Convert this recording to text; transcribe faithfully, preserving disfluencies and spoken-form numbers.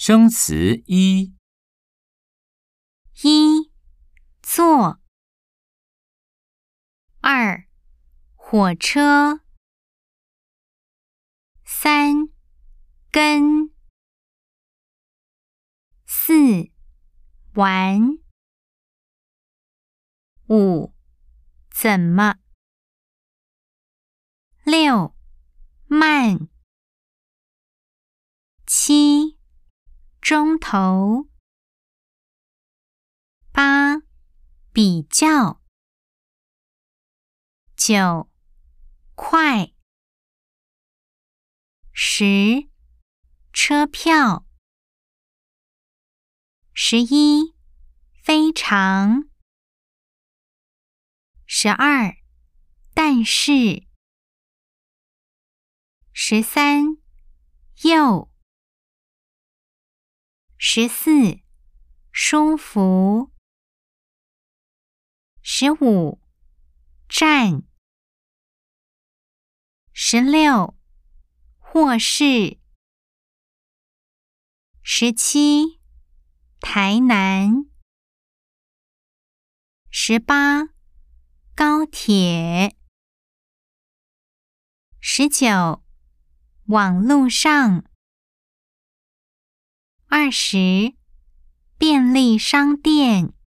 生词一： 一、坐。二、火车。三、跟。四、玩。五、怎么。六、慢。七、钟头。八、比较。九、快。十、车票。十一、非常。十二、但是。十三、又。十四、舒服。十五、站。十六、或是。十七、台南。十八、高铁。十九、网路上。二十、便利商店。